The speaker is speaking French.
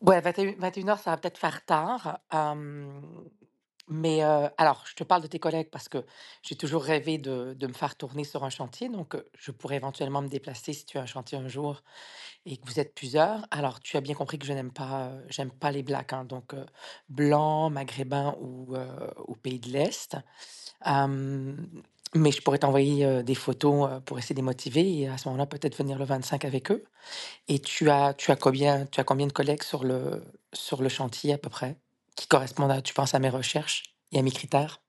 Ouais, 21:00, ça va peut-être faire tard, mais alors je te parle de tes collègues parce que j'ai toujours rêvé de me faire tourner sur un chantier, donc je pourrais éventuellement me déplacer si tu as un chantier un jour et que vous êtes plusieurs. Alors tu as bien compris que je n'aime pas, j'aime pas les blacks, hein, donc blancs, maghrébins ou pays de l'Est. Hem, mais je pourrais t'envoyer, des photos, pour essayer de les motiver et à ce moment-là, peut-être venir le 25 avec eux. Et tu as combien de collègues sur le chantier à peu près? Qui correspondent à tu penses à mes recherches et à mes critères?